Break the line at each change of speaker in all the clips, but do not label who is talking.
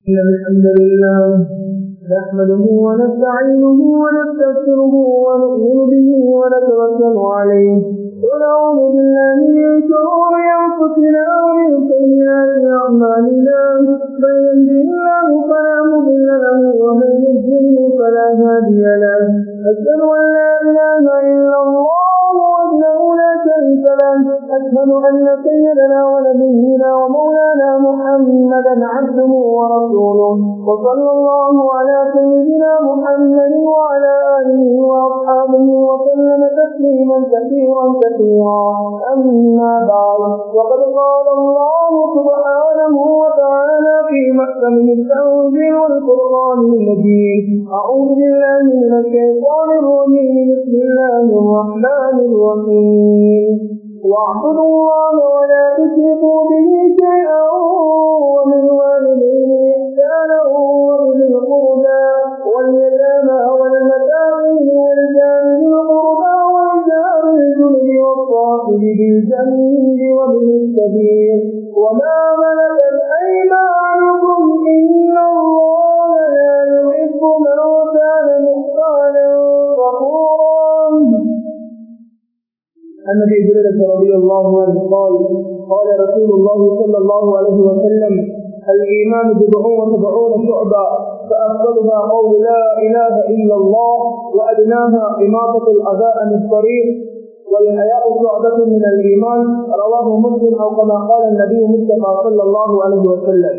إن الحمد لله نحمده ونستعينه ونستغفره ونؤمن به ونتوكل عليه ونعوذ بالله من شرور أنفسنا ومن سيئات أعمالنا من يهده الله فلا مضل له ومن يضلل فلا هادي له أشهد أن لا إله إلا الله وحده لا شريك له أشهد أن سيدنا ونبينا ومولانا محمدا عبده ورسوله وصلى الله على سيدنا محمد وعلى آله وأصحابه وسلم تسليما كثيرا أما بعد وقد قال الله سبحانه وتعالى في محكمه التنزيل والقرآن المجيد أعوذ بالله من الشيطان الرجيم بسم الله الرحمن الرحيم واعبدوا الله ولا تشركوا به شيئا وبالوالدين إحسانا وبذي القربى واليتامى والمساكين والجار ذي القربى والجار الجنب والصاحب بالجنب وابن السبيل وما ملكت أيمانكم إن الله لا يحب من كان مختالا فخورا. عن ابي هريره رضي الله عنه قال قال رسول الله صلى الله عليه وسلم الايمان بضع وسبعون شعبه فافضلها قول لا اله الا الله وادناها اماطه الاذى عن الطريق والحياء شعبه من الايمان رواه مسلم او كما قال النبي المصطفى صلى الله عليه وسلم.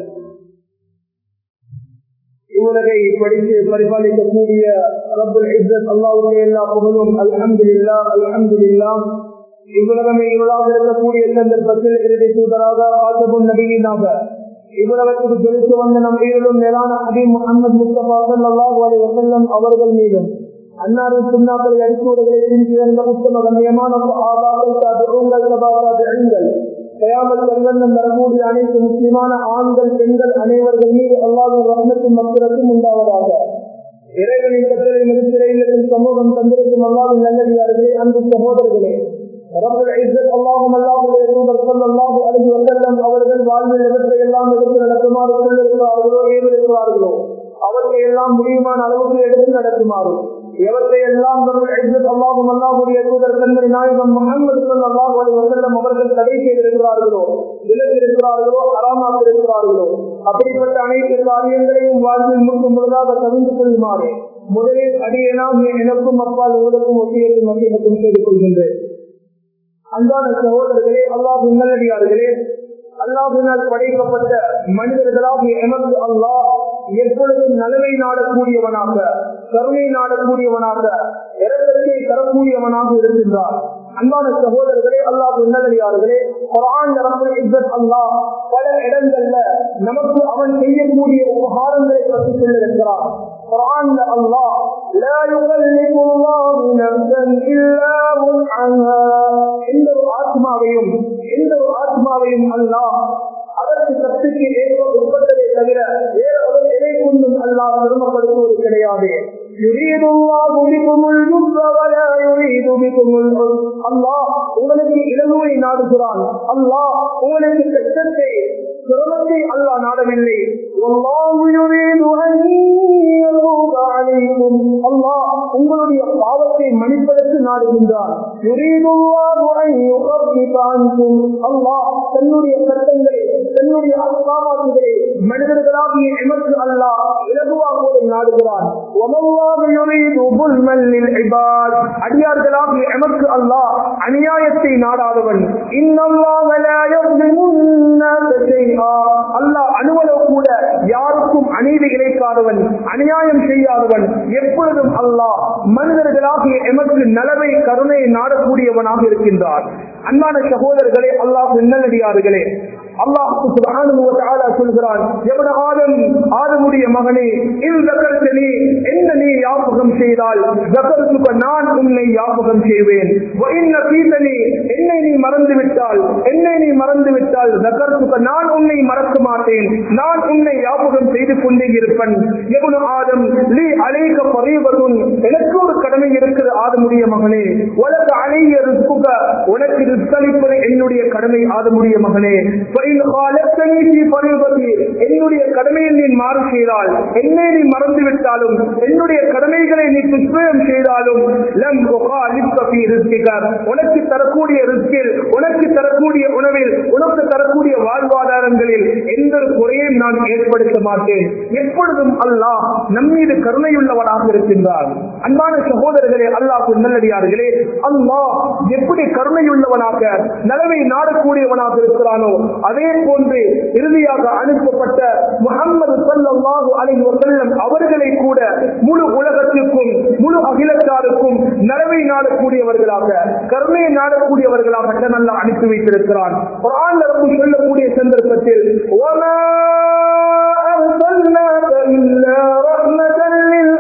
இவ்வுலகை படித்து பரிபாலிக்கக்கூடிய ரப்புல் இஸ்ஸத் அல்லாஹ்வுடைய எல்லா புகழும் அல்ஹம்துலில்லாஹ் அல்ஹம்துலில்லாஹ். இவ்வுலகமே இருளாக இருக்கக்கூடிய சந்தர்ப்பத்தில் இறுதி தூதராக ஆதமுன் நபியினாக இவ்வுலகத்துக்கு ஜொலித்து வந்த நம் உயிரிலும் மேலான ஹபீப் முஹம்மது முஸ்தபா ஸல்லல்லாஹு அலைஹி வஸல்லம் அவர்கள் மீதும் அன்னாரின் சுன்னாக்களை அடிச்சுவடுகளை பின்திருந்த உத்தம கண்ணியமான சஹாபாக்கள் தாபிஊன்கள் தபா தாபிஈன்கள் கயாமத் வரைக்கும் வரக்கூடிய அனைத்து முஸ்லிமான ஆண்கள் பெண்கள் அனைவர்கள் மீது அல்லாஹ்வின் ரஹ்மத்தும் மக்ஃபிரத்தும் உண்டாவதாக. இறைவனின் கட்டளை மிகச்சிறையில் சமூகம் தந்திருக்கும் அல்லாஹ்வின் நல்லடியார்களே, அன்பு சகோதரர்களே, ரப்புல் இஸ்ஸத் அல்லாஹ்வுடைய தூதர் ஸல்லல்லாஹு அலைஹி வஸல்லம் அவர்கள் வாழ்வில் எவற்றை எல்லாம் எடுத்து நடக்குமாறு சொல்லியிருக்கிறார்களோ ஏவிருக்கிறார்களோ அவற்றை எல்லாம் முடியுமான அளவுக்கு எடுத்து நடக்குமாறு எவற்றை எல்லாம் அல்லாஹ்வுடைய தூதர் கண்மணி நாயகம் முஹம்மது ஸல்லல்லாஹு அலைஹி வஸல்லம் அவர்கள் தடை செய்திருக்கிறார்களோ விலக்கியிருக்கிறார்களோ ஹராமாக இருக்கிறார்களோ அப்படிப்பட்ட அனைத்து காரியங்களையும் வாழ்வில் முழுக்கும் முழுதாக தவிர்த்து கொள்ளுமாறு முதலில் அடியேனாக எனக்கும் அப்பால் உங்களுக்கும் ஒத்தியையும் மத்தியமும் செய்து கொள்கின்றேன். அன்பான சகோதரர்களே, அல்லாஹ்வின் நல்லடியார்களே, அல்லாஹ்வினால் படைக்கப்பட்ட மனிதர்களாகிய எமக்கு அல்லாஹ் எப்பொழுதும் நலவை நாடக்கூடியவனாக, கருணை நாடக்கூடியவனாக, இரக்கத்தை தரக்கூடியவனாக இருக்கின்றார். அன்பான சகோதரர்களே, அல்லாஹ்வின் நல்லடியார்களே, குர்ஆன் ரப்புல் இஸ்ஸத் அல்லாஹ் பல இடங்கள்ல நமக்கு அவன் செய்யக்கூடிய உபகாரங்களை பற்றி சொல்லியிருக்கிறார். குர்ஆன்ல அல்லாஹ் லா யுகல்லிபுல்லாஹு நஃப்ஸன் இல்லா வுஸ்அஹா, எந்த ஒரு ஆத்மாவையும் அல்லாஹ் அதற்கு சக்திக்கு ஏற்ப உட்பட்டதை தவிர வேற ஒரு எதை கொண்டும் அல்லாஹ் பெருமைப்படுத்துவது கிடையாது. அல்லாஹ் உங்களுக்கு இலகுவை நாடுகிறான். அல்லாஹ் உங்களுக்கு கஷ்டத்தை சிரமத்தை அல்லாஹ் நாடவில்லை. அல்லாஹ் உங்களுடைய பாவத்தை மன்னிப்பதற்கு நாடுகின்றான். அல்லாஹ் தன்னுடைய சட்டங்களை தன்னுடைய அஸ்ஸாமாத்துகளை மனிதர்களாகிய எமக்கு அல்லாஹ் இலகுவாக்குவதை நாடுகிறான். அடியார்களாகிய எமக்கு அல்லாஹ் அநியாயத்தை நாடாதவன். அல்லாஹ் அனுவலவு கூட யாருக்கும் அநீதி இழைக்காதவன், அநியாயம் செய்யாதவன். எப்பொழுதும் அல்லாஹ் மனிதர்களாகிய எமக்கு நலவை கருணையை நாடக்கூடியவனாக இருக்கின்றார். அன்பான சகோதரர்களே, அல்லாஹ் நல்லடியார்களே, அல்லாஹ் சுப்ஹானஹு வ தஆலா சொல்கிறான், எவன ஆதமுடைய மகனே, என்ன நீ ஞாபகம் செய்தால் நான் உன்னை ஞாபகம் செய்வேன். என்னை நீ மறந்து விட்டால் நான் உன்னை மறக்க மாட்டேன், நான் உன்னை ஞாபகம் செய்து கொண்டே இருப்பன். இப்னு ஆதம் லீ அலைக ஃபரீபத்துன், எனக்கு ஒரு கடமை இருக்குது ஆதமுடைய மகனே. வலக அலைய ரிஸ்குக, உனக்கு ரிஸ்களிப்பது என்னுடைய கடமை ஆதமுடைய மகனே. ஃபஇன் காலத்தனி ஃபீ ஃபரீபத்தி, என்னுடைய கடமையை நீ மாறு செய்தால், என்னை நீ மறந்து விட்டாலும், என்னுடைய கடமைகளை நீ துஷ்பிரயோகம் செய்தாலும், லம் உகாலிப்க ஃபீ ரிஸ்கிக, உனக்கு தரக்கூடிய ரிஸ்கில், உனக்கு தரக்கூடிய உணவில், உனக்கு தரக்கூடிய வாழ்வாதாரங்களில் எந்த ஒரு குறையும் நான் ஏற்படுத்த மாட்டேன். எப்பொழுதும் அல்லாஹ் நம்மீது கருணையுள்ளவனாக இருக்கின்றார். அன்பான சகோதரர்களே, அல்லாஹ் நல்லடியார்களே, அல்லாஹ் எப்படி கருணையுள்ளவனாக நலவை நாடக்கூடியவனாக இருக்கிறானோ அதே போன்று இறுதியாக அனுப்பப்பட்ட முஹம்மது ஸல்லல்லாஹு அலைஹி வஸல்லம் அவர்களை கூட முழு உலகத்திற்கும் முழு அகிலத்தாருக்கும் நலவை நாடக்கூடியவர்களாக கருணையை நாடக்கூடியவர்களாக அல்லாஹ் அனுப்பி வைத்திருக்கிறான். குர்ஆன்ல ரப்பு சொல்லக்கூடிய சந்தர்ப்பத்தில் வமா அர்ஸல்னாக இல்லா ரஹ்மத்தல் லில்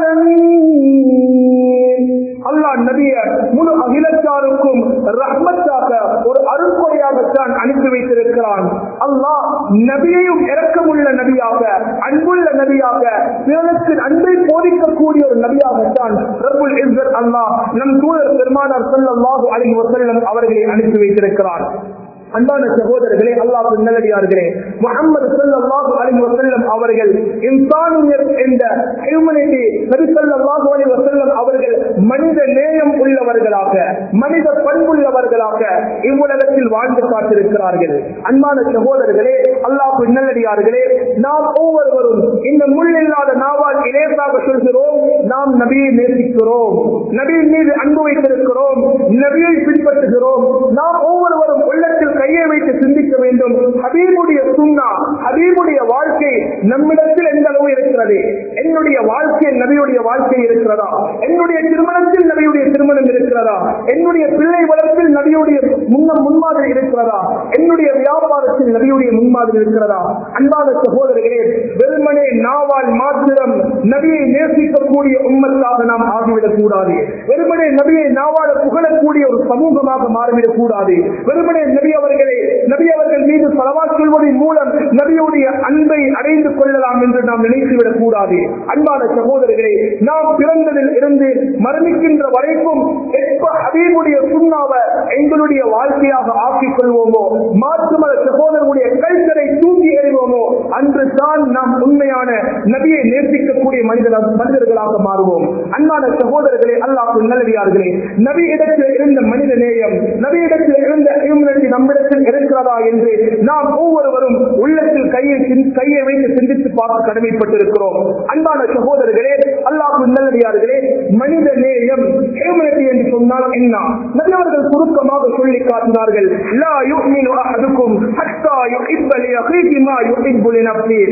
ஆலமீன், அல்லாஹ் நபியை முழு அகிலத்தாருக்கும் ரஹ்மத்தாக ஒரு அருள்கொடையாகத்தான் அனுப்பி வைத்திருக்கிறான். அல்லாஹ் நபியையும் இரக்கமுள்ள நபியாக, அன்புள்ள நபியாக, பிறருக்கு அன்பை போதிக்கக்கூடிய ஒரு நபியாகத்தான் ரப்புல் இஸ்ஸத் அல்லாஹ் நம் தூதர் பெருமானார் ஸல்லல்லாஹு அலைஹி வஸல்லம் அவர்களை அனுப்பி வைத்திருக்கிறார். அன்பான சகோதரர்களே, அல்லாஹ் நல்லடியார்களே, முஹம்மது ஸல்லல்லாஹு அலைஹி வஸல்லம் அவர்கள் இன்சானியத் என்ற ஹியூமனிட்டி, நபி ஸல்லல்லாஹு அலைஹி வஸல்லம் அவர்கள் மனித நேயம் உள்ளவர்களாக, மனித பண்புள்ளவர்களாக இவ்வுலகத்தில் வாழ்ந்து காட்டிருக்கிறார்கள். அன்பான சகோதரர்களே, அல்லாஹ் நல்லடியார்களே, நாம் ஒவ்வொருவரும் இந்த முள்ளில்லாத நாவால் இலேசாக சொல்கிறோம், நாம் நபியை நேசிக்கிறோம், நபியின் மீது அன்பு வைத்திருக்கிறோம், நபியை பின்பற்றுகிறோம். நாம் ஒவ்வொருவரும் உள்ளத்தில் கையை வைத்து சிந்திக்க வேண்டும். ஹபீபுடைய சுன்னா, ஹபீபுடைய வாழ்க்கை நம்மிடத்தில் எந்த அளவு இருக்கிறது? என்னுடைய வாழ்க்கையில் நபியுடைய வாழ்க்கை இருக்கிறதா? என்னுடைய திருமணத்தில் நபியுடைய திருமணம் இருக்கிறதா? என்னுடைய பிள்ளை வளர்ப்பில் நபியுடைய முன்மாதிரி இருக்கிறதா? என்னுடைய வியாபாரத்தில் நபியுடைய முன்மாதிரி இருக்கிறதா? அன்பான சகோதரர்களே, வெறுமனே நாவால் மாத்திரம் நபியை நேசிக்கக்கூடிய உம்மத்தாக நாம் ஆகிவிடக் கூடாது. வெறுமனே நபியை நாவால் புகழக்கூடிய ஒரு சமூகமாக மாறிவிடக் கூடாது. வெறுமனே நபி அவர்கள் மீது ஸலவாத் சொல்வதன் மூலம் நபியுடைய அன்பை அடைந்து கொள்ளலாம் என்று நாம் நினைத்துவிடக் கூடாது. அன்பான சகோதரர்களே, நாம் பிறந்ததில் இருந்து மரணிக்கின்ற வரைக்கும் எப்ப ஹபீபுடைய சுன்னாவை எங்களுடைய வாழ்க்கையாக ஆக்கிக் கொள்வோமோ, மாற்றுமத சகோதரர்களுடைய கல்ச்சரை தூக்கி எறிவோமோ, அன்று தான் நாம் உண்மையான நபியை நேசிக்கக்கூடிய மனிதர்களாக மாறுவோம். அன்பான சகோதரர்களே, அல்லாஹ் நல்லடியார்களே, நபி இடத்தில் இருந்த மனித நேயம், நபி இடத்தில் இருந்த ஹியூமனிட்டி நம்மிடத்தில் இருக்கிறதா என்று நாம் ஒவ்வொருவரும் உள்ளத்தில் கையை வைத்து சிந்தித்து பார்க்க கடமைப்பட்டிருக்கிறோம். அன்பான சகோதரர்களே, அல்லாஹ் நல்லடியார்களே, மனித நேயம் ஹியூமனிட்டி என்று சொன்னால் என்ன? நபி அவர்கள் சுருக்கமாக சொல்லி காட்டினார்கள், லா யுமினு அஹதுக்கும் ஹத்தா யுஹிப்ப லிஅஹீஹி மா யுஹிப்பு லினஃப்ஸிஹி.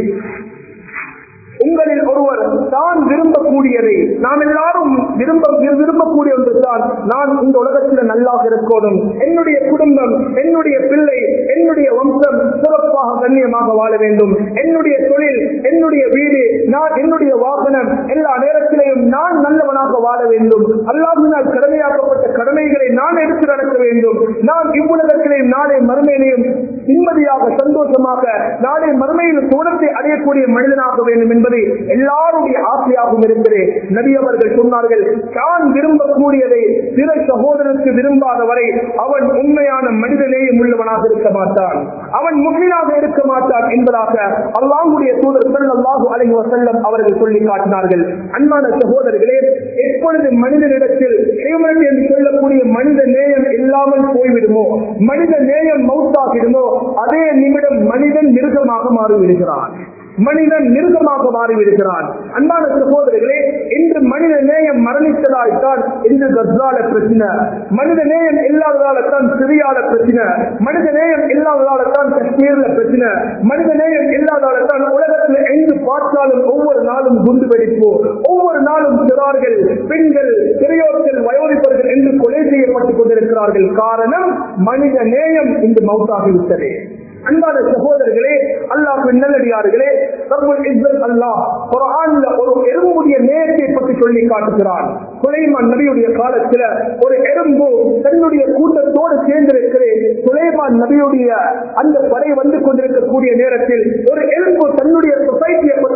உங்களில் ஒருவர் தான் விரும்பக்கூடியதை, நாம் எல்லாரும் விரும்பக்கூடிய ஒன்று தான், நான் இந்த உலகத்தில் நல்லாக இருக்கணும், என்னுடைய குடும்பம், என்னுடைய பிள்ளை, என்னுடைய வம்சம் சிறப்பாக கண்ணியமாக வாழ வேண்டும், என்னுடைய தொழில், என்னுடைய வீடு, நான் என்னுடைய வாகனம், எல்லா நேரத்திலேயும் நான் நல்லவனாக வாழ வேண்டும், அல்லாஹ்வினால் கடமையாக்கப்பட்ட கடமைகளை நான் எடுத்து நடக்க வேண்டும், நான் இவ்வுலகத்திலேயும் நாளை மறுமையிலையும் நிம்மதியாக சந்தோஷமாக நாளை மறுமையில் சோழத்தை அடையக்கூடிய மனிதனாக வேண்டும் என்பது எல்லாருடைய ஆசையாகவும் இருக்கிறது. நபி அவர்கள் சொன்னார்கள், தான் விரும்பக்கூடியதை பிற சகோதரருக்கு விரும்பாத வரை அவன் உண்மையான மனிதநேயம் உள்ளவனாக இருக்க மாட்டான், அவன் முஃமினாக இருக்க மாட்டான் என்பதாக அல்லாஹ்வுடைய தூதர் ஸல்லல்லாஹு அலைஹி வஸல்லம் அவர்கள் சொல்லி காட்டினார்கள். அன்பான சகோதரர்களே, எப்பொழுது மனிதனிடத்தில் ஹியூமனிட்டி என்று சொல்லக்கூடிய மனித நேயம் இல்லாமல் போய்விடுமோ, மனித நேயம் மௌத்தாகிடுமோ, அதே நிமிடம் மனிதன் மிருகமாக மாறிவிடுகிறான், மனிதன் மிருகமாக மாறிவிடுகிறான். அன்பான சகோதரர்களே, இன்று மனித நேயம் மரணித்ததால்தான் இன்று கஸ்ஸால பிரச்சனை, மனித நேயம் இல்லாததால்தான் சிரியால பிரச்சனை, மனித நேயம் இல்லாததால்தான் காஷ்மீர்ல பிரச்சனை, மனித நேயம் இல்லாததால்தான் உலகத்தில் எங்கு பார்த்தாலும் ஒவ்வொரு நாளும் குண்டு வெடிப்பு, ஒவ்வொரு நாளும் சிறார்கள், பெண்கள், பெரியோர்கள், வயோதிபர்கள் என்று கொலை செய்யப்பட்டுக் கொண்டிருக்கிறார்கள். காரணம், மனித நேயம் இன்று மௌத்தாகிவிட்டது. அன்பான சகோதரர்களே, அல்லாஹ்வின் நல்லடியார்களே, ரப்புல் இஸ்ஸத் அல்லாஹ் குர்ஆன்ல ஒரு எறும்புடைய நேயத்தை பற்றி சொல்லி காட்டுகிறான். சுலைமான் நபியுடைய காலத்துல ஒரு எறும்பு தன்னுடைய கூட்டத்தோடு சேர்ந்திருக்கிறது. சுலைமான் நபியுடைய அந்த படை வந்து கொண்டிருக்கக்கூடிய நேரத்தில் ஒரு எறும்பு தன்னுடைய சொசைட்டியை பற்றி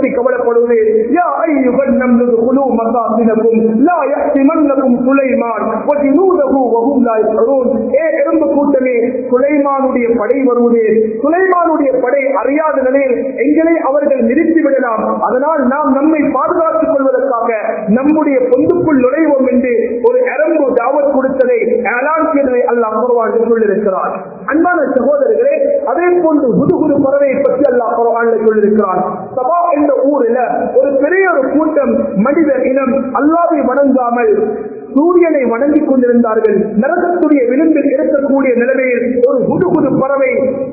சொல்லப்படுவது யா அய்யுஹன் நம்லு குலு மசாசினகும் லா யஹ்திமன்னகும் சுலைமான் வ ஜுனூதஹு வ ஹும் லா யஷ்உரூன். எறும்பு கூட்டமே, சுலைமானுடைய படை வருவது, சுலைமானுடைய படை அறியாத நிலையில் எங்களை அவர்கள் நிறுத்தி விடலாம், அதனால் நாம் நம்மை பாதுகாத்துக் கொள்வதற்காக நம்முடைய பொந்துக்குள் நுழைவோம் என்று ஒரு எறும்பு தாவத் கொடுத்ததை ஏலான் செய்ததை அல்லாஹ் குர்ஆனில் சொல்லியிருக்கிறார். அன்பான சகோதரர்களே, அதே போன்று ஹுதுஹுது பறவையை பற்றி அல்லாஹ் குர்ஆனில் சொல்லியிருக்கிறார். சபா என்ற ஊரில் ஒரு பெரிய ஒரு கூட்டம் மனித இனம் அல்லாஹ்வை வணங்காமல் சூரியனை வணங்கிக் கொண்டிருந்தார்கள். நரகத்துடைய விளிம்பில் இருக்கக்கூடிய நிலைமையில் ஒரு ஹுதுஹுது பறவை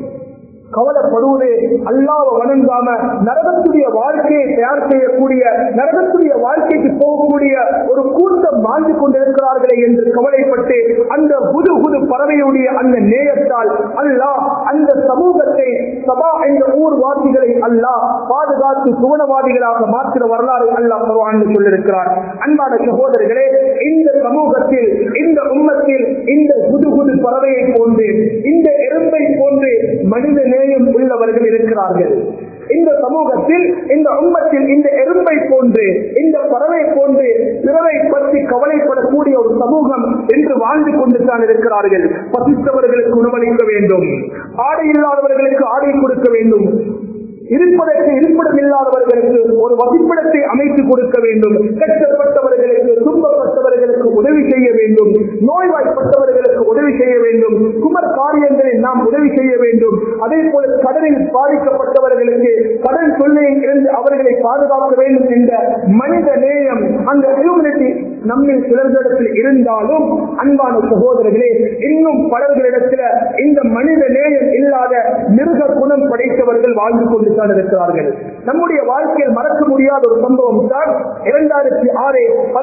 கவலைப்படுவது, அல்லாஹ்வை வணங்காம நரகத்துடைய வாழ்க்கையை தயார் செய்யக்கூடிய, நரகத்துடைய வாழ்க்கைக்கு போகக்கூடிய ஒரு கூட்டம் வாழ்ந்து கொண்டிருக்கிறார்களே என்று கவலைப்பட்டு அந்த ஹுதுஹுது பறவையுடைய அந்த நேயத்தால் அல்லாஹ் அந்த சமூகத்தை, சபா என்ற ஊர்வாசிகளை அல்லாஹ் பாதுகாத்து சுவனவாதிகளாக மாற்றின வரலாறு அல்லாஹ் குர்ஆனில் சொல்லியிருக்கிறார். அன்பான சகோதரர்களே, இந்த சமூகத்தில், இந்த உம்மத்தில் இந்த ஹுதுஹுது பறவையை போன்று, இந்த எறும்பை போன்று மனித நேயம் உள்ளவர்கள் இருக்கிறார்கள். இந்த சமூகத்தில், இந்த உம்மத்தில் இந்த எறும்பை போன்று, இந்த பறவை போன்று பிறரை பற்றி கவலைப்படக்கூடிய ஒரு சமூகம் என்று வாழ்ந்து கொண்டு தான் இருக்கிறார்கள். பசித்தவர்களுக்கு உணவளிக்க வேண்டும், ஆடை இல்லாதவர்களுக்கு ஆடை கொடுக்க வேண்டும், இருப்பதற்கு இருப்பிடம் இல்லாதவர்களுக்கு ஒரு வசிப்பிடத்தை அமைத்து கொடுக்க வேண்டும், கஷ்டப்பட்டவர்களுக்கு, துன்பப்பட்டவர்களுக்கு உதவி செய்ய வேண்டும், நோய்வாய்ப்பட்டவர்களுக்கு உதவி செய்ய வேண்டும், குமர் காரியங்களில் நாம் உதவி செய்ய வேண்டும். அதே போல கடனில் பாதிக்கப்பட்டவர்களுக்கு கடன் தொல்லையில் இருந்து அவர்களை பாதுகாக்க வேண்டும் என்ற மனித நேயம், அந்த ஹியூமனிட்டி நம்மில் சிலர்களிடத்தில் இருந்தாலும், அன்பான சகோதரர்களே, இன்னும் பலர்களிடத்தில் இந்த மனித நேயம் இல்லாத மிருக குணம் படைத்தவர்கள் வாழ்ந்து கொண்டு இருக்கிறார்கள். நம்முடைய வாழ்க்கையில் மறக்க முடியாத ஒரு சம்பவம் தான் 2006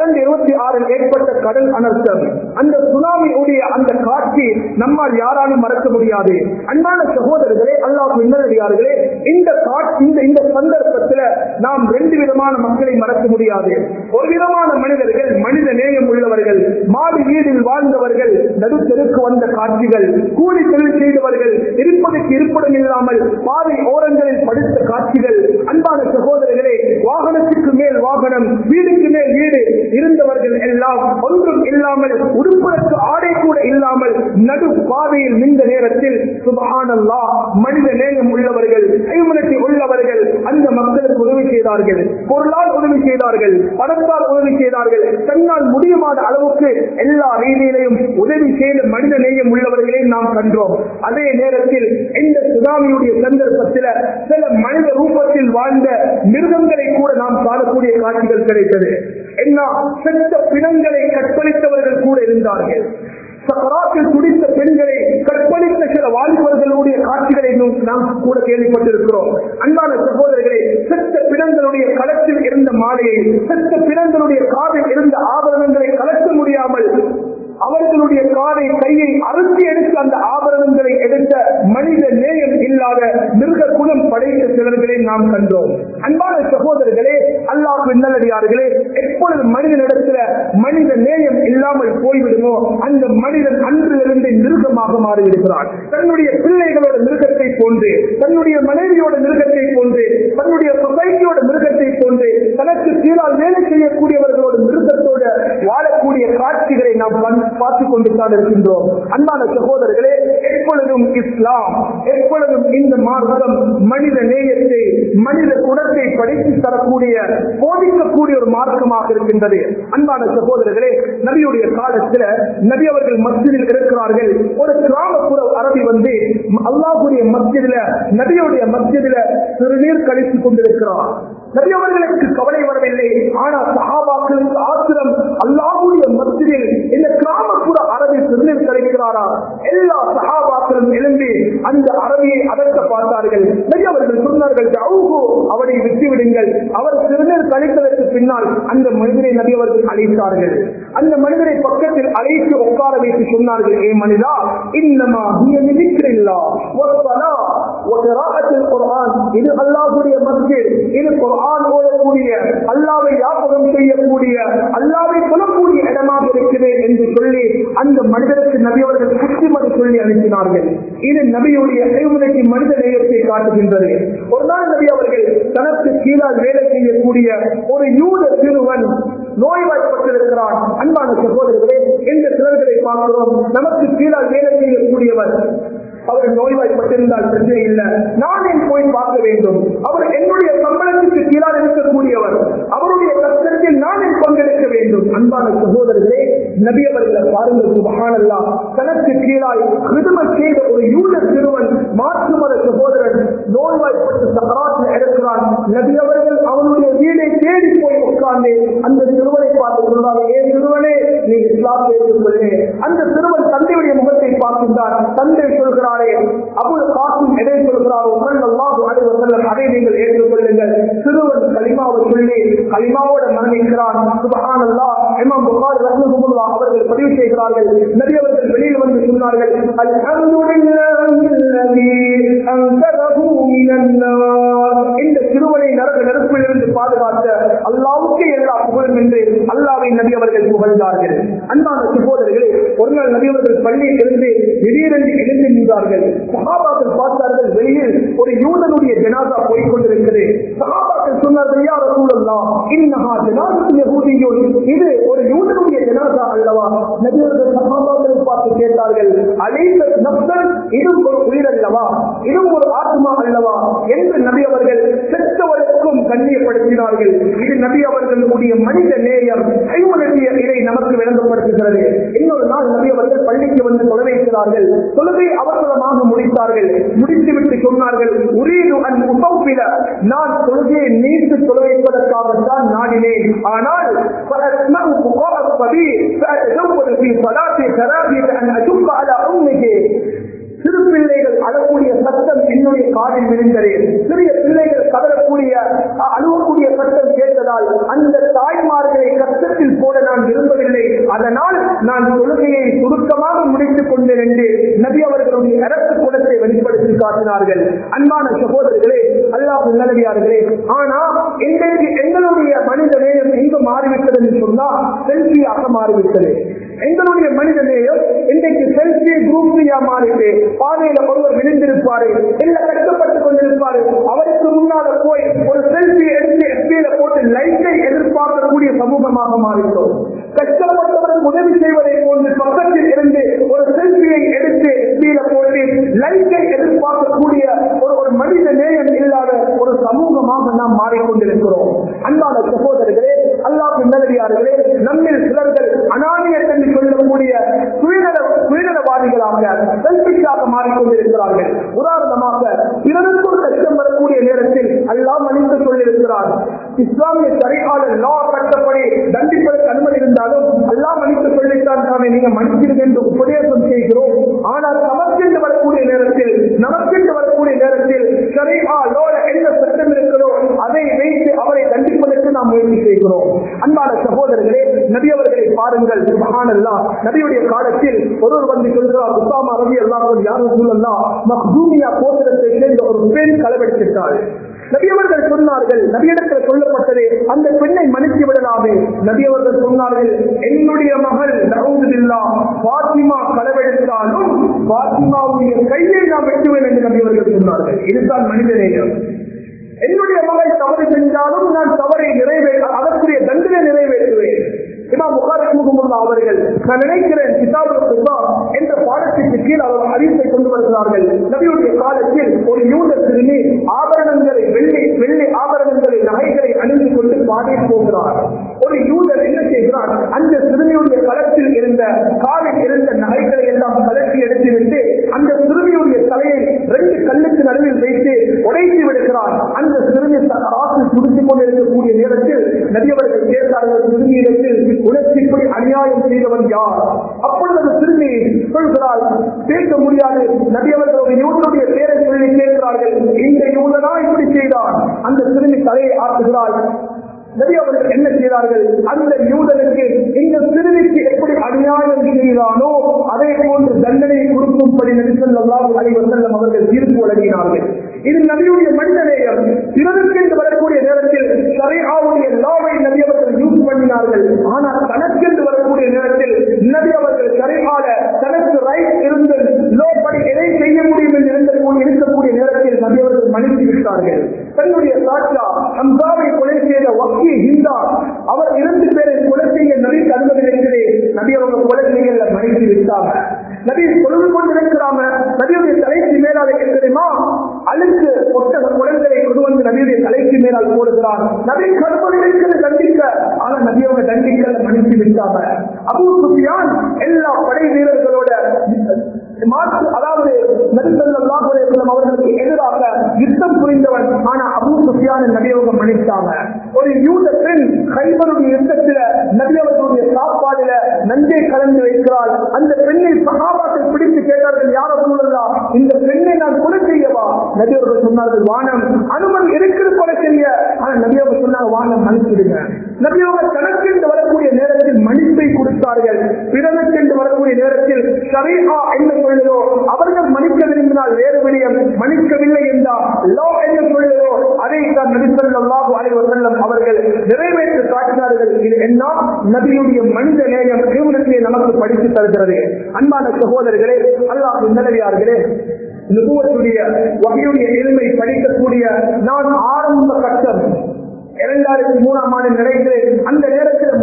12/26 ஏற்பட்ட கடல் அனர்த்தம். அந்த சுனாமி உடைய அந்த காட்சி நம்மால் யாராலும் மறக்க முடியாது. அன்பான சகோதரர்களே, அல்லாஹ் நல்லடியார்களே, இந்த காட்சி, இந்த சந்தர்ப்பத்தில் நாம் ரெண்டு விதமான மக்களை மறக்க முடியாது. ஒரு விதமான மனிதர்கள், மனித நேயம் உள்ளவர்கள், மாடி வீடில் வாழ்ந்தவர்கள், நடுத்தருக்கு வந்த காட்சிகள், கூலி தொழில் செய்தவர்கள், இருப்பதற்கு இருப்பிடம் இல்லாமல் பாதை ஓரங்களில் படுத்த காட்சிகள். அன்பான சகோதரர்களே, வாகனத்துக்கு மேல் வாகனம், வீடுக்கு மேல் வீடு இருந்தவர்கள் எல்லாம் ஒன்றும் இல்லாமல், உடுப்பதற்கு ஆடை கூட இல்லாமல் நடு பாதையில் நின்ற நேரத்தில் சுப்ஹானல்லாஹ், மனித நேயம் உள்ளவர்கள், ஹியூமனிட்டி உள்ளவர்கள் அந்த மக்களுக்கு உதவி செய்தார்கள். பொருளால் உதவி செய்தார்கள், பணத்தால் உதவி செய்தார்கள், தன்னால் முடியுமான அளவுக்கு எல்லா ரீதியிலையும் உதவி செய்த மனித நேயம் உள்ளவர்களை நாம் கண்டோம். அதே நேரத்தில் இந்த சுனாமியுடைய சந்தர்ப்பத்தில் சில மனித ரூபத்தில் வாழ்ந்த மிருகங்களை கூட நாம் காணக்கூடிய காட்சிகள் கிடைத்தது. என்ன, செத்த பிணங்களை கற்பழித்தவர்கள் கூட இருந்தார்கள். சக்கராத்தில் துடித்த பெண்களை கற்பழித்த சில வாலிபர்களுடைய காட்சிகளை நாம் கூட கேள்விப்பட்டிருக்கிறோம். அன்பான சகோதரர்களே, செத்த பிணங்களுடைய களத்தில் இருந்த மாலையை, செத்த பிணங்களுடைய காதில் இருந்த ஆபரணங்களை கலக்க முடியாமல் அவர்களுடைய காதை, கையை அறுத்தி எடுத்து அந்த ஆபரணங்களை எடுத்த மனித நேயம் இல்லாத மிருக குணம் படைத்த சிலர்களை நாம் கண்டோம். அன்பான சகோதரர்களே, அல்லாஹ் நல்லடியார்களே, எப்பொழுது மனிதனிடத்துல மனித நேயம் இல்லாமல் போய்விடுமோ அந்த மனிதன் அன்றிலிருந்து மிருகமாக மாறிவிடுகிறான். தன்னுடைய பிள்ளைகளோட மிருகத்தை போன்று, தன்னுடைய மனைவியோட மிருகத்தை போன்று, தன்னுடைய சொசைட்டியோட மிருகத்தை போன்று, தனக்கு கீழால் வேலை செய்யக்கூடியவர்களோட மிருகத்தோடு வாழக்கூடிய காட்சிகளை நாம் பார்த்துக் கொண்டுதான் இருக்கின்றோம். அன்பான சகோதரர்களே, எப்பொழுதும் இஸ்லாம், எப்பொழுதும் இந்த மார்க்கம் மனித நேயத்தை, மனித குணத்தை படித்து தரக்கூடிய, போதிக்கக்கூடிய ஒரு மார்க்கமாக இருக்கின்றது. அன்பான சகோதரர்களே, நபியுடைய காலத்தில் நபி அவர்கள் மஸ்ஜிதில் இருக்கிறார்கள். ஒரு கிராமப்புற அரபி வந்து அல்லாஹ்வுடைய மஸ்ஜிதில், நபியுடைய மஸ்ஜிதில் சிறுநீர் கழித்துக் கொண்டிருக்கிறார். நபி அவர்களுக்கு கவலை வரவில்லை. ஆனால் சஹாபாக்களுக்கு ஆத்திரம். அல்லாஹ்வுடைய மஸ்ஜிதில் இந்த கிராமப்புற அரபி சிறுநீர் கழிக்கிறாரா? எல்லா சஹாபாக்களும் எழும்பி அந்த அரபியை அதற்க பார்த்தார்கள். நபி அவர்கள் சொன்னார்கள், அவரை விட்டுவிடுங்கள். அவர் சிறுநீர் கழித்ததற்கு பின்னால் அந்த மனிதரை நபி அவர்கள் அழைத்தார்கள். அந்த மனிதரை பக்கத்தில் அழைத்து உட்கார வைத்து சொன்னார்கள், ஏ மனிதா, இன்னமா இது அல்லாஹ்வுடைய மஸ்ஜித், இது குர்ஆன் ஓதக்கூடிய, அல்லாஹ்வை ஞாபகம் செய்யக்கூடிய, அல்லாஹ்வை சொல்லக்கூடிய இடமாக இருக்குது என்று சொல்லி அந்த மனிதருக்கு நபி அவர்கள் புத்திமதி சொல்லி அனுப்பினார்கள். இது நபியுடைய செய்முறைக்கு மனித நேயத்தை காட்டுகின்றது. ஒரு நாள் நபி அவர்கள் தனக்கு கீழால் வேலை செய்யக்கூடிய ஒரு யூத சிறுவன் நோய்வாய்ப்பட்டிருக்கிறான். அன்பான சகோதரர்களே, இந்த சிலர்களை பார்க்கிறோம். நமக்கு கீழால் வேலை செய்யக்கூடியவர் அவர் நோய்வாய்ப்பட்டிருந்தால் பிரச்சனை இல்லை, நான் ஏன் போய் பார்க்க வேண்டும்? அவர் என்னுடைய சம்பளத்துக்கு கீழால் இருக்கக்கூடியவர், அவருடைய கஷ்டத்தில் நான் ஏன் பங்கெடுக்க வேண்டும்? அன்பான சகோதரர்களே, நபி அவர்களை பாருங்கள், சுப்ஹானல்லாஹ், தனக்கு கீழால் கிருதமத் செய்த ஒரு யூத சிறுவன், மாற்று மத சகோதரன் நோய்வாய்ப்பட்டு சக்கராத்தில் இருக்கிறான். நபி அவர்கள் அவனுடைய வீடை தேடி போய் உட்கார்ந்து அந்த சிறுவனை பார்த்து சொல்றாங்க, ஏன் சிறுவனே, நீ இஸ்லாம் ஏற்றுக்கொள்ளே. அந்த சிறுவன் தந்தையுடைய முகத்தை பார்க்கின்றார். தந்தை சொல்கிறார், அபுல் காசிம் எதை சொல்கிறாரோ ஸல்லல்லாஹு அலைஹி வஸல்லம் அதை நீங்கள் ஏற்றுக்கொள்ளுங்கள். சிறுவன் கலிமாவை சொல்லி கலிமாவோட மரணிக்கிறான். சுப்ஹானல்லாஹ். இமாம் புகாரி ரஹ்மத்துல்லாஹி அவர்கள் பதிவு செய்கிறார்கள், நபி அவர்கள் வெளியில் வந்து சொன்னார்கள், அல்ஹம்துலில்லாஹில்லதி அன்கதஹு மினன் நார். இந்த சிறுவனை நரக நெருப்பிலிருந்து பாதுகாத்த அல்லாஹ்வுக்கு எல்லா புகழும் என்று அல்லாஹ்வை நபி அவர்கள் புகழ்ந்தார்கள். அன்பான சகோதரர்களே, ஒரு நாள் நபி அவர்கள் பள்ளியில் இருந்து திடீரென்று எழுந்து நின்றார்கள். சஹாபாக்கள் பார்த்தார்கள், வெளியில் ஒரு யூதனுடைய ஜனாஸா போய் கொண்டிருக்கிறது. சஹாபாக்கள் சொன்னார்கள், யா ரசூலல்லாஹ், இன்னஹா ஜனாஸத்து யஹூதியுன். இது ஒரு யூதனுடைய ஜனாஸா அல்லவா? நபி அவர்கள் சஹாபாக்களை பார்த்து கேட்டார்கள், அலைஸ நஃப்ஸன், இது ஒரு உயிர் அல்லவா? இது ஒரு ஆத்மா அல்லவா என்று நபி அவர்கள் செத்தவருக்கும் கண்ணியப்படுத்தினார்கள். இது நபி அவர்களுடைய மனித நேயம், கைமுறைய இதை நமக்கு விளங்கப்படுத்துகிறது. இன்னொரு நாள் நபி அவர்கள் பள்ளிக்கு வந்து தொலைவைக்கிறார்கள். தொழுகை அவசரமாக முடித்தார்கள். முடித்துவிட்டு சொன்னார்கள், உரீது அன் உஸவ்வில, நான் தொழுகையை நீட்டு தொலைவைப்பதற்காகத்தான் நாடினேன். ஆனால் ஃபஅஸ்மஉ புகாஅ ஸபீர் ஃபஅதஜவது ஃபீ ஸலாத்தி ஸலாத்திய அன் அஜுக்க அலா உம்மிஹி. சிறு பிள்ளைகள் அழக்கூடிய சத்தம் என்னுடைய காதில் விழுந்தது. சிறிய பிள்ளைகள் கதறக்கூடிய அழுவக்கூடிய சத்தம் கேட்டதால் அந்த தாய்மார்களை கஷ்டத்தில் போட நான் விரும்பவில்லை. அதனால் நான் தொழுகையை சுருக்கமாக முடித்துக் கொண்டேன் என்று நபி அவர்களுடைய இரக்க குணத்தை வெளிப்படுத்தி காட்டினார்கள். அன்பான சகோதரர்களே, அல்லாஹ் நல்லடியார்களே, ஆனா இன்றைக்கு எங்களுடைய மனித நேயம் எங்கு மாறிவிட்டது என்று சொன்னால் செல்ஃபியாக மாறிவிட்டது. எங்களுடைய மனித நேயம் இன்றைக்கு செல்ஃபி குரூப்ஸியா மாறிட்டு, பாதையில ஒருவர் விழுந்திருப்பாரு, இல்ல கஷ்டப்பட்டுக் கொண்டிருப்பாரு, அவருக்கு முன்னால போய் ஒரு செல்ஃபி எடுத்து எஸ்பியில போட்டு லைக்கை எதிர்பார்க்கக்கூடிய சமூகமாக மாறிட்டோம். கஷ்டப்பட்டவருக்கு உதவி செய்வதை போன்று பக்கத்தில் இருந்து ஒரு செல்ஃபியை எடுத்து எஸ்பியில போட்டு லைக்கை எதிர்பார்க்கக்கூடிய ஒரு மனித நேயம் இல்லாத ஒரு சமூகமாக நாம் மாறிக்கொண்டிருக்கிறோம். அன்பான சகோதரர்களே, அல்லாஹ் நல்லடியார்களே, நம்மில் சிலர்கள் அனானியத் என்று சொல்லக்கூடிய சுயநலவாதிகளாக செல்ஃபிஷாக மாறிக்கொண்டிருக்கிறார்கள். உதாரணமாக, பிறருக்கு ஒரு கஷ்டம் வரக்கூடிய நேரத்தில் அல்லாஹ் மன்னித்து சொல்லியிருக்கிறார். இஸ்லாமிய ஷரீஅத் லா சட்டப்படி தண்டிப்பதற்கு அனுமதி இருந்தாலும் அல்லாஹ் மன்னித்து சொல்லித்தான் தானே நீங்க மன்னிச்சிருங்க என்று உபதேசம் செய்கிறோம். ஆனால் நமக்கென்று வரக்கூடிய நேரத்தில் ஷரீஅத் லோல என்ன சட்டம் இருக்கிறதோ அதை வைத்து அவரை தண்டிப்பதற்கு நாம் முயற்சி செய்கிறோம். அன்பான சகோதரர்களே, நபி அவர்களை பாருங்கள். சுப்ஹானல்லாஹ், நபியுடைய காலத்தில் ஒருவர் வந்து சொல்கிறார், உஸாமா ரலியல்லாஹு அன்ஹு, யா ரசூலல்லாஹ், மக்தூமியா கோத்திரத்தை சேர்ந்த ஒரு பெண் களவெடுத்தாள். நபி அவர்கள் சொன்னார்கள், நபியிடத்தில் சொல்லப்பட்டது, அந்த பெண்ணை மன்னித்து விடலாமே. நபி அவர்கள் சொன்னார்கள், என்னுடைய மகள் நஊது பில்லாஹ் ஃபாத்திமா களவெடுத்தாலும் ஃபாத்திமாவுடைய கையை நான் வெட்டுவேன் என்று நபி அவர்கள் சொன்னார்கள். இதுதான் மனித நேயம். என்னுடைய மகள் தவறு செஞ்சாலும் நான் தவறை அதற்குரிய தண்டனை நிறைவேற்றுவேன். இமாம் புகாரி ரஹ்மத்துல்லாஹி அவர்கள், நான் நினைக்கிறேன் கிதாபுல் ரிபாத் என்ற பாடத்திற்கு கீழ் அவர் ஹதீஸை கொண்டு வருகிறார்கள். நபியுடைய காலத்தில் ஒரு யூத சிறுமி ஆபரணங்களை வெள்ளி ஆபரணங்களை நகைகளை அணிந்து கொண்டு பாதையில் போகிறார். ஒரு யூதர் என்ன செய்கிறார், அந்த சிறுமியுடைய களத்தில் இருந்த காலில் இருந்த நகைகளை எல்லாம் கலட்டி எடுத்துவிட்டு அந்த சிறுமியுடைய தலையை 2 கல்லுக்கு நடுவில் வைத்து உடைத்து விடுகிறார். அந்த சிறுமி ராசி துடித்துக் கொண்டிருக்கக்கூடிய நேரத்தில் நபி அவர்கள் கேட்டார்கள், சிறுமியிடத்தில் உனக்கு இப்படி அநியாயம் செய்தவன் யார்? அப்பொழுது அந்த சிறுமி சொல்கிறாள், பேச முடியாது. நபி அவர்கள் ஒரு யூதனுடைய பேரை சொல்லி கேட்கிறார்கள், இந்த யூதனா இப்படி செய்தார்? அந்த சிறுமி தலையை ஆட்டுகிறாள். நபி அவர்கள் என்ன செய்தார்கள், அந்த யூதனுக்கு இந்த சிறுமிக்கு எப்படி அநியாயம் செய்தானோ அதே போன்று தண்டனையை கொடுக்கும்படி நபி ஸல்லல்லாஹு அலைஹி வஸல்லம் அவர்கள் தீர்ப்பு வழங்கினார்கள். இது நபியுடைய மனித நேயம். பிறருக்கு வரக்கூடிய நேரத்தில் ஷரீஅவுடைய லாவை நபி அவர்கள் யூஸ் பண்ணினார்கள். ஆனால் தனக்கென்று வரக்கூடிய நேரத்தில் நபி அவர்கள் ஷரீஅல தனக்கு ரைட் இருந்த விட்டார்கள். தன்னுடைய சாட்சியா ஹம்சாவை கொலை செய்த வக்கீல் ஹிந்தா அவர் 2 பேரை கொலை செய்ய நபிக்கு அனுமதி இருக்கிறேன். நபி அவங்க கொலை செய்யல மறைத்து விட்டாங்க. நபி சொல்லிக் கொண்டிருக்கிறாங்க. நபியுடைய தலைக்கு மேலாக தெரியுமா அழுக்கு ஒட்டக குழந்தைகளை கொண்டு வந்து நபியுடைய தலைக்கு மேலால் போடுகிறார். நபி கற்பனை இருக்கிறது தண்டிக்க, ஆனா நபி அவங்க தண்டிக்க மன்னித்து விட்டாங்க. அபூ சுஃபியான் எல்லா படை வீரர்களோட அதாவது நபி ஸல்லல்லாஹு அலைஹி வஸல்லம் அவர்களுக்கு எதிராக யுத்தம் புரிந்தவன். ஆனா அபூ சுஃபியான் நபி அவங்க மன்னித்தாங்க. ஒரு யூத பெண் கைபருடைய யுத்தத்தில் நபி அவர்களுடைய சாப்பாடுல நஞ்சை கலந்து வைக்கிறாள். அந்த பெண்ணை சஹாபாக்கள் பிடித்து கேட்டார்கள், யார் ரசூலுல்லாஹ், இந்த பெண்ணை நான் கொலை செய்யவா? நபி அவர்கள் சொன்னார்கள், வானம் அனுமதி இருக்கிறது கொலை செய்ய. ஆனா நபி அவர்கள் சொன்னாங்க, வானம் மன்னிச்சிடுங்க. நபி அவர்கள் தனக்கென்று வரக்கூடிய நேரத்தில் மன்னிப்பை கொடுத்தார்கள். பிறனுக்கென்று வரக்கூடிய நேரத்தில் ஷரீஆ என்ன சொல்லுதோ அவர்கள் மன்னிக்க விரும்பினால் வேறு விடயம், மன்னிக்கவில்லை என்றால் லா என்ன சொல்லுதோ அதை தான் நபி ஸல்லல்லாஹு அலைஹி வஸல்லம் அவர்கள் நிறைவேற்றி காட்டினார்கள். இது என்ன நபியுடைய மனித நேயம் தீவிரத்தை நமக்கு படித்து தருகிறது. அன்பான சகோதரர்களே, அல்லாஹ்வின் நல்லடியார்களே, நுபுவத்துடைய வஹீயுடைய இல்மை படிக்கக்கூடிய நான் ஆரம்ப கட்டம் 2003ஆம் ஆண்டு நினைக்கிறேன். அந்த நேரத்தில்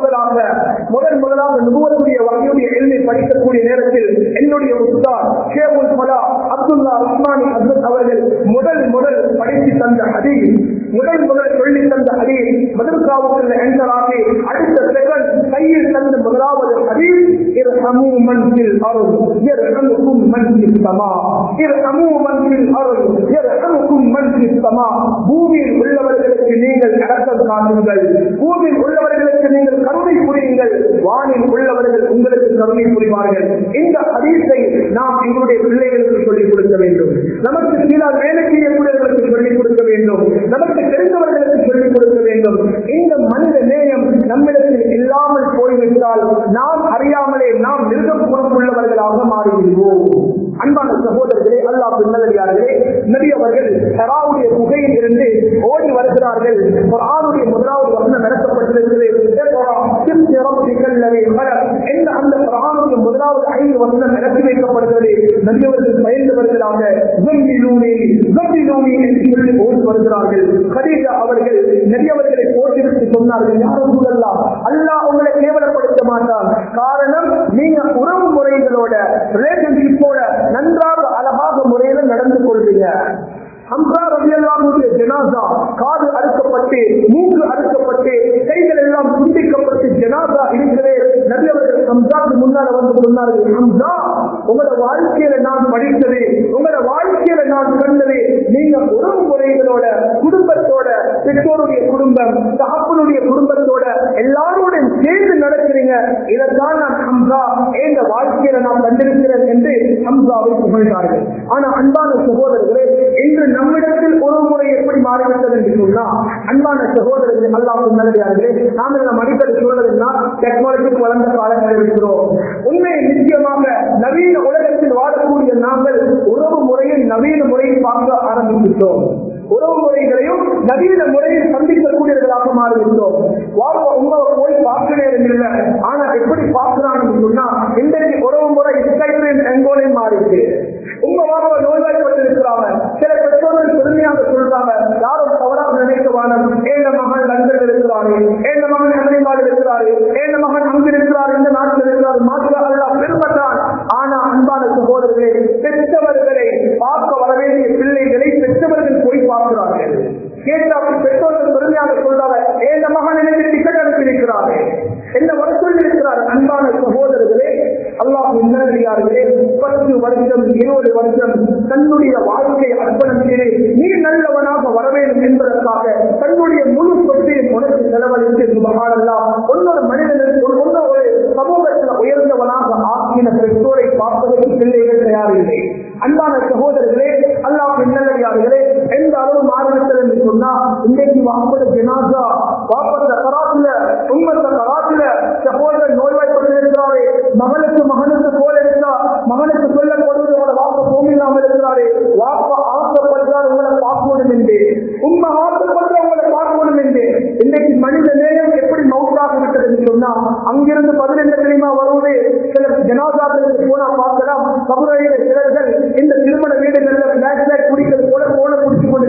முதலாக நுபுவத்துடைய வஹீயுடைய இல்மை படிக்கக்கூடிய நேரத்தில் என்னுடைய உஸ்தாத் ஷேகுல் ஃபலா அப்துல்லா ரஹ்மானி ஹஜ்ரத் அவர்கள் முதல் படித்து தந்த ஹதீஸ், முதல் சொல்லி தந்த ஹதீஸ் மதரசாவுக்குள்ள என்டர் ஆகி அடுத்த செகண்ட் கையில் தந்த முதலாவது ஹதீஸ், இர்ஹமு மன் ஃபில் அர்த் யர்ஹமுக்கும் மன் ஃபிஸ் ஸமா, இர்ஹமு மன் ஃபில் அர்த் யர்ஹமுக்கும் மன் ஃபிஸ் ஸமா. பூமியில் உள்ளவர்களுக்கு நீங்கள் இரக்கம் காட்டுங்கள், பூமியில் உள்ளவர்களுக்கு நீங்கள் கருணை புரியுங்கள், வானில் உள்ளவர்கள் உங்களுக்கு கருணை புரிவார்கள். இந்த ஹதீஸை நாம் எங்களுடைய பிள்ளைகளுக்கு சொல்லிக் கொடுக்க வேண்டும். நமக்கு கீழால் வேலை செய்யக்கூடியவர்களுக்கு சொல்லிக் கொடுக்க வேண்டும். நமக்கு தெரிந்தவர்களுக்கு சொல்லிக் கொடுக்க வேண்டும். இந்த மனித நேயம் நம்மிடத்தில் இல்லாமல் போய்விட்டால் நாம் அறியாமலே நாம் மிருகம் பொறுப்புள்ளவர்களாக மாறிவிடுவோம். அன்பான சகோதரர்களே, அல்லாஹ்வின் நல்லடியார்களே, நபி அவர்கள் ஹிராவுடைய குகையில் இருந்து ஓடி வருகிறார்கள். குர்ஆனுடைய முதலாவது வசனம் இறக்கப்பட்டிருக்கிறது. அந்த குர்ஆனுடைய முதலாவது 5 வசனம் இறக்கி வைக்கப்படுகிறது. நபி அவர்கள் பயந்து வருகிறாங்க. என்று சொல்லி ஓடி வருகிறார்கள். கதீஜா அவர்கள் நபி அவர்களை போட்டிவிட்டு சொன்னார்கள், யா ரசூலல்லாஹ், அல்லாஹ் உங்களை கேவலப்படுத்த மாட்டார். காரணம், நீங்க உறவு முறைகளோட ரிலேஷன்ஷிப்போட நன்றாக அழகாக முறையில நடந்து கொள்வீங்க. ஹம்சா ரலியல்லாஹு அன்ஹு ஜனாஸா காது அறுக்கப்பட்டு மூக்கு அறுக்கப்பட்டு கைகள் எல்லாம் துண்டிக்கப்பட்டு ஜனாஸா இருக்கிறே. நபி அவர்கள் ஹம்சாவுக்கு முன்னால வந்து சொன்னார்கள், ஹம்சா, உங்களோட வாழ்க்கையில நான் படித்தது, உங்களோட வாழ்க்கையில நான் கண்டது, நீங்க உறவு முறைகளோட குடும்பத்தோட, பெற்றோருடைய குடும்பம், தகப்பனுடைய குடும்பத்தோட எல்லாரோடையும் சேர்ந்து நடக்கிறீங்க. இதைத்தான் நான் ஹம்சா என்ற வாழ்க்கையில நான் கண்டிருக்கிறேன் என்று ஹம்சாவை புகழ்ந்தார்கள். ஆனா அன்பான சகோதரர்களே, இன்று நம்மிடத்தில் ஒரு முறை எப்படி மாறிவிட்டது என்று சொன்னா, அன்பான சகோதரர்கள், அல்லாஹ்வின் நல்லடியார்களே, நாம் நம்ம அடிக்கடி சொல்வதுன்னா டெக்னாலஜி வளர்ந்த காலங்களில் இருக்கிறோம். உண்மை நிச்சயமாக நவீன உலகத்தில் வாழக்கூடிய நாங்கள் உறவு முறையை நவீன முறையை பார்க்க ஆரம்பித்துட்டோம். உறவு முறைகளையும் நவீன முறையில் சந்திக்கக்கூடியவர்களாக மாறிவிட்டோம். வாழ்வ உங்களை போய் பார்க்கிறேன் இல்லை, ஆனா எப்படி பார்க்கிறான்னு சொன்னா இன்றைக்கு உறவு முறை எங்கோலையும் மாறிட்டு உங்க வாழ்வ நோய்வாய்ப்பட்டிருக்கிறாங்க. சில பெற்றோர்கள் பெருமையாக சொல்றாங்க, யாரும் தவறாக நினைக்க வேணும், ஏழ மகன் லண்டனில் இருக்கிறாரு, ஏழ மகன் அமெரிக்காவில் இருக்கிறாரு, ஏழ மகன் அங்கு இருக்கிறார், இந்த நாட்டில் இருக்கிறார், மாற்ற எல்லாம் பெருமைத்தான். ஆனா அன்பான சகோதரர்களே, பெற்றவர்களை பார்க்க வர வேண்டிய பிள்ளைகளை பெற்றவர்கள் போய் பார்க்கிறார்கள். கேட்டால் பெற்றோர்கள் பெருமையாக சொல்றாங்க, ஏழ மகன் எனக்கு டிக்கெட் அனுப்பியிருக்கிறாரு, என்ன வசூல் இருக்கிறார். அன்பான சகோதரர்களே, அல்லாஹ்வின் நல்லடியார்களே, 10 வருஷம் 20 வருஷம் தன்னுடைய வாழ்க்கையை அர்ப்பணம் செய்து நீ நல்லவனாக வர வேண்டும் என்பதற்காக தன்னுடைய முழு சொத்தையும் உனக்கு செலவழித்து சுபஹானல்லாஹ் ஒன்னொரு மனிதனுக்கு ஒரு சமூகத்தில் உயர்ந்தவனாக ஆக்கின பெற்றோரை பார்ப்பதற்கு பிள்ளைகள் தயாரில்லை. அன்பான சகோதரர்களே, அல்லாஹ்வின் நல்லடியார்களே, எந்த அளவு மாறிவிட்டது என்று சொன்னா, இன்றைக்கு வாப்பத ஜனாஸா வாப்பத கராத்துல உம்மத்த கராத்துல சகோதரர் நோய்வாய்ப்பட்டிருக்கிறாரே, மகனுக்கு போல இருந்தா மகனுக்கு சொல்லப்படுவது உங்களோட வாப்ப பூமியில்லாமல் இருக்கிறாரே, வாப்ப ஆசைப்படுறார் உங்களை பார்க்கணும் என்று, உண்மை ஆசைப்படுற உங்களை பார்க்கணும் என்று. இன்றைக்கு மனித நேரம் எப்படி மவுத்தாக விட்டது என்று சொன்னா, அங்கிருந்து 12 தெரியுமா வருவது. சில ஜனாதாக்களுக்கு போனா பார்க்கலாம், கபரையில சிலர்கள் இந்த திருமண வீடுகளில் பிளாக் குடிக்கிறது போல போன குடிச்சு கொண்டிருப்பாங்க,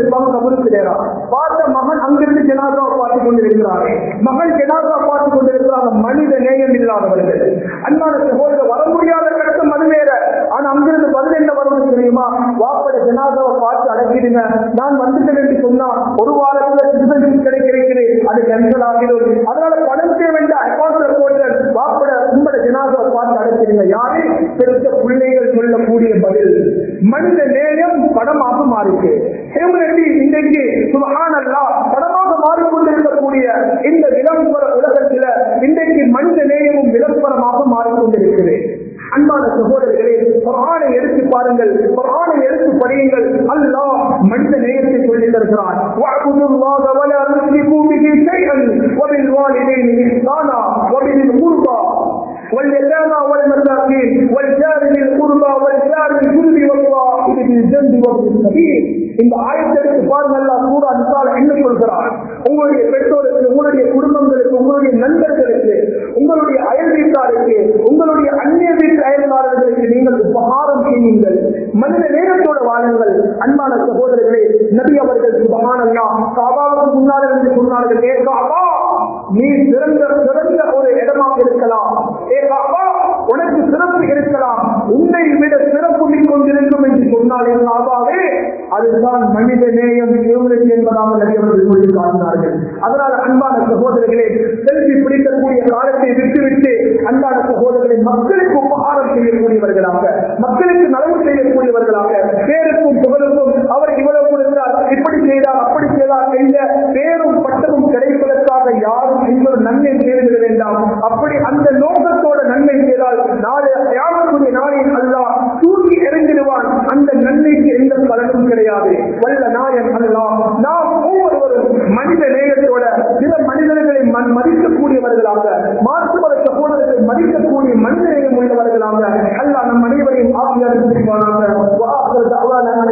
கபருக்கு நேரா பார்த்த மகன் அங்கிருந்து ஜனாதாவை பார்த்துக் கொண்டிருக்கிறார். மகன் ஜனாதா பார்த்துக் கொண்டிருக்கிறாங்க. மனித நேயம் இல்லாதவர்கள். அன்பான சகோதரர், வர முடியாத கட்டம் அது வேற. ஆனா அங்கிருந்து பதில் என்ன வருவது தெரியுமா? வாப்பட ஜனாதாவை பார்த்து அடக்கிடுங்க, நான் வந்துட்டேன் என்று சொன்னா ஒரு வாரத்துல சிறுதம் கிடைக்கிறது, அது கேன்சல் ஆகிடும். அதனால பணம் தேவைண்ட அக்கௌண்ட்ல போட்டு வாப்பட உங்களோட ஜனாதாவை பார்த்து அடக்கிடுங்க. யாரு? பெருத்த பிள்ளைகள் சொல்லக்கூடிய பதில். மனித நேயம் படமாக மாறிச்சு. இன்றைக்கு சுப்ஹானல்லாஹ் படமாக மாறிக்கொண்டிருக்கக்கூடிய இந்த விளம்பர உலகத்தில் இன்றைக்கு மனித நேயமும் விளம்பரமாக மாறிக்கொண்டிருக்கிறது. அன்பான சகோதரர்களே, குர்ஆனை எடுத்து பாருங்கள், குர்ஆனை எடுத்து படியுங்கள். அல்லாஹ் மனித நேயத்தை சொல்லி தருகிறான். வஅபுதுல்லாஹ வலா துஷ்ரிகூ பிஹி ஷைஅன் வபில் வாலிதைனி இஹ்சானா வபில் குர்பா واليتامى والمساكين والجار ذي القربى والجار الجنب والصاحب بالجنب وابن السبيل. இந்த ஆயத்திற்கு பாருங்கள், அல்லாஹ் சூரா நிசால என்ன சொல்கிறார்? உங்களுடைய பெற்றோருக்கு, உங்களுடைய குடும்பங்களுக்கு, உங்களுடைய நண்பர்களுக்கு, உங்களுடைய அயல் வீட்டாருக்கு, உங்களுடைய அந்நிய வீட்டு அயல்காரர்களுக்கு நீங்கள் உபகாரம் செய்யுங்கள், மனித நேரத்தோட வாழுங்கள். அன்பான சகோதரர்களே, நபி அவர்கள் சுப்ஹானல்லாஹ் காபாவுக்கு முன்னால் இருந்து சொன்னார்கள், ஏ காபா, நீ சிறந்த ஒரு இடமாக இருக்கலாம், ஏ காபா உனக்கு சிறப்பு இருக்கலாம், உன்னை விட சிறப்பு கொண்டிருக்கும் என்று சொன்னாலே காபாவே அதுதான் மனித நேயம் என்பதாக நபி அவர்கள் சொல்லி காட்டினார்கள். அதனால் அன்பான சகோதரர்களே, செல்வி பிடிக்கக்கூடிய காலத்தை விட்டுவிட்டு அன்பான சகோதரர்களை மக்களுக்கு உபகாரம் செய்யக்கூடியவர்களாக, மக்களுக்கு நலவு செய்யக்கூடியவர்களாக, பேருக்கும் புகழுக்கும் அவர் இவ்வளவு கொடுத்தார், இப்படி செய்தார், அப்படி செய்தார் என்ற பேரும் பட்டமும் கிடைப்பதற்காக யாரும் இன்னொரு நன்மை செய்திட வேண்டாம். அப்படி அந்த நோக்கத்தோட நன்மை செய்தால் நாளை யாருக்குரிய நாளில் அல்லாஹ் தூக்கி எறிந்திடுவான். அந்த நன்மைக்கு எந்த பலனும் கிடையாது. வல்ல நாயன் அல்லாஹ் நாம் ஒவ்வொருவரும் மனித நேயத்தோட சில மனிதர்களை மதிக்கக்கூடியவர்களாக, மாற்றுவத சகோதரர்களை மதிக்கக்கூடிய மனித நேயம் உள்ளவர்களாக அல்லாஹ் நம் அனைவரையும் ஆசிரியர்